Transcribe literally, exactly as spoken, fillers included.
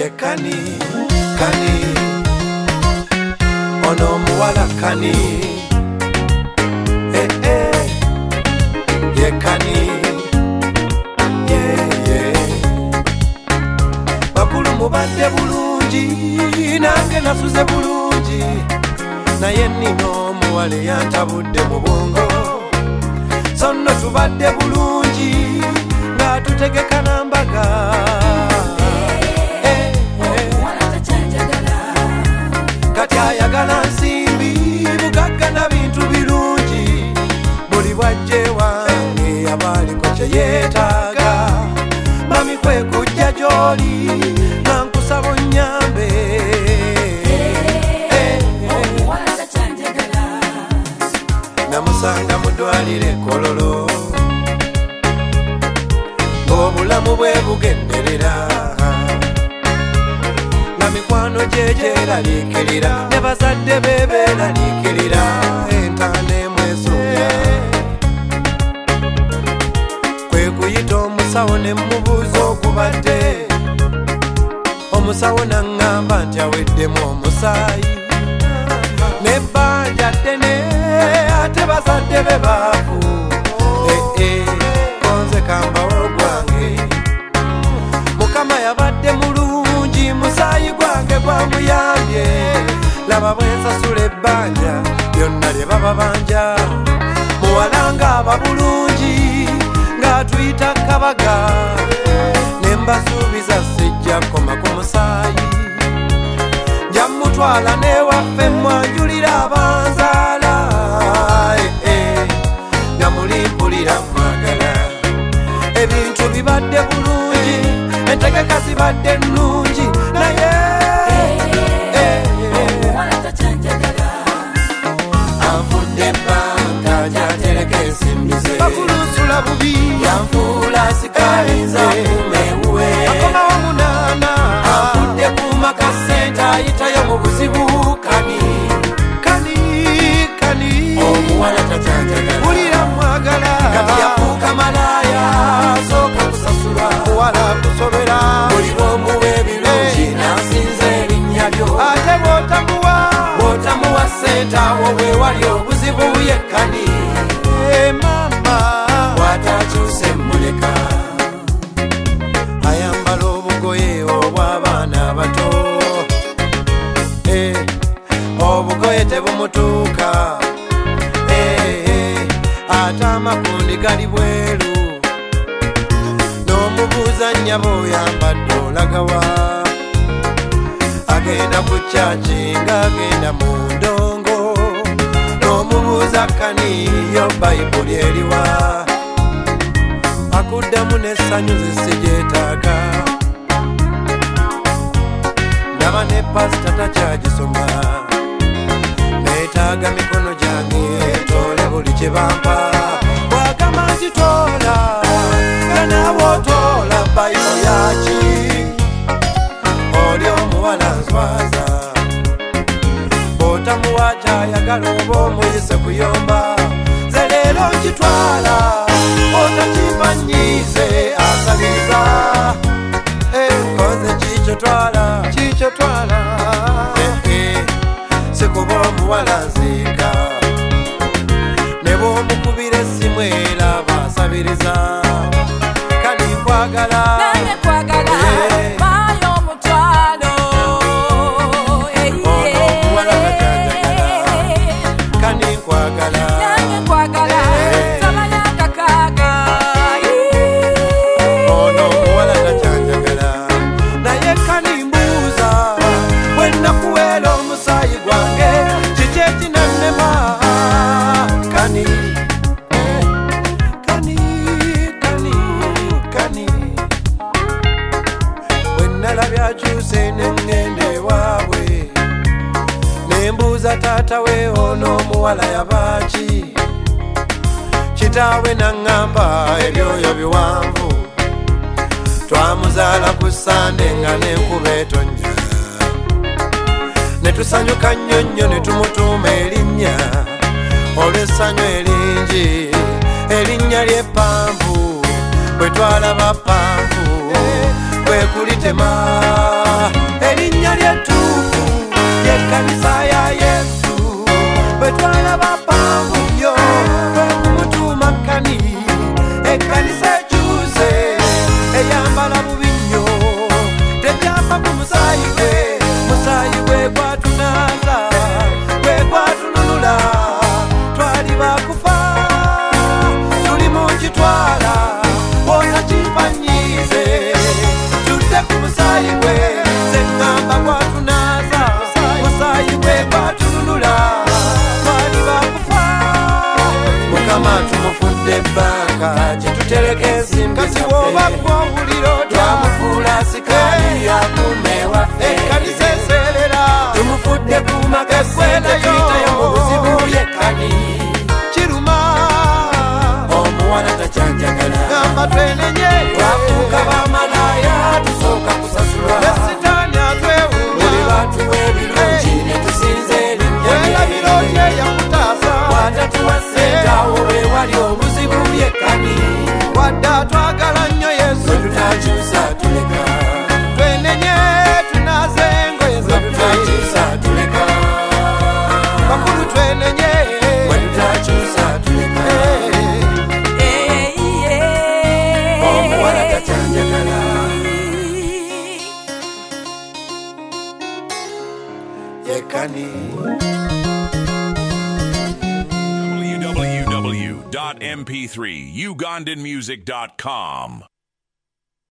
ye kani kani ono muwala kani eh eh ye kani ye ye bakulu mubadde bulungi nange nasuze bulungi naye nino muwale yantabudde mu bwongo sonno tubadde bulungi nga tutegeka nambaga kati ayagala nsimbi bugagga na bintu birungi buli bwajje wange abaliko kye yeetaaga mami kwe kujja gy'oli nga nkusaba onnyambe namusanga mudwalire kololo ng'obulamu bwe bugenderera na mikwano gye gyeraliikirira ne bazadde be beeraliikirira entaana emwesunga kwe kuyita omusawo ne mubuuza okubadde omusawo naŋŋamba nti aweddemu omusaayi nebbanja ddene ate bazadde be baavu ee konze kambawo gwange mukama yabadde mulungi musaayi gwange gwamuyambye laba bwe nsasula ebbanja byonna lye baba banja muwalanga aba bulungi ng'atuyita kabaga ne mbasuubiza sijja koma ku musaayi nja mutwala n'ewaffe mwanjulira abanzaala nga mulimpulira mwagala ebintu bibadde bulungi entegeka zibadde nnungi naye anfudde ebbanga gyatereka ensimbi ze bakulusula bubi yanfuula sikalinza kumewuwe akomawo munaana anfudde kumaka sente ayitayo mu buzibu kani kani kani omuwala tajanjagala ulira mwagala kati yafuuka malaaya sooka kusasula muwala kusobera buli bwomuwa ebirungi nasinza erinnya lyo ate bw'otamuwa bw'otamuwa sente awo bwe wali obuzibu yekkani mama bw'atakyuse muleka ayambala obugoye obw'abaana abato obugoye tebumutuuka ate amakundi gali bweru n'omubuuza nnyabo oyambadde olagawa agenda ku kyaki ng'agenda mu ndongo n'omubuuza kaniyo bayibuli eriwa akuddemu n'essanyu zisigyetaaga ndaba ne pasita takyagisoma neetaaga mikono gyange toole buli kye bampa bwagamba nti toola nga naawe otoola bayibo yaki oli omuwala nswaza bw'otamuwa kyayagala oba omuyise kuyomba nze leero nkitwala otakimanyiize asaliza koze kikyo twala kikyo twala sikuba omuwala nziika ne bw'omukubira essimu era basabiriza kani nkwagala nange kwagala maayo omutwalo ono omuwala tajanjagala kani nkwagala nange kwagala samanya kakaaga ono omuwala tajanjagala naye kani mbuuza bwe nnakuweera omusaayi gwange kiki ekinannema kani kani kani kani bwe nnalabye akyuse n'eŋŋenda ewaabwe ne mbuuza taata we ono omuwala yabaaki kitaawe naŋŋamba ebyoyo biwanvu twamuzaala ku ssande nga n'enkuba etonnya ne tusanyuka nnyo nnyo ne tumutuuma erinnya olw'essanyu eringi erinnya ly'eppanvu bwe twalaba ppanvu kwe kulitema bwoba gw'owulira otya twamufuula sikaani yakume waffe ekkanisa eseerera tumufudde kuuma kasente tuyitayo mu buzibu yekkani kiruma omuwala takyanjagala gamba twenenye twafuuka bamalaaya tusooka kusasulwa ne sitaani atwewuunya buli batuwa ebirungi ne tusinza erinnya werabira otya eyakutaasa watatuwa ssente awo wewali obuzibu yekkani wadde atwagala nnyo yesu bwe tutakyusa tuleka twenenye tunaaze engoye bwe zaffe tutakyusa tuleka bakulu twenenye bwe tutakyusa tuleka omuwala takyanjagala yekkani w w w dot m p three ugandan music dot com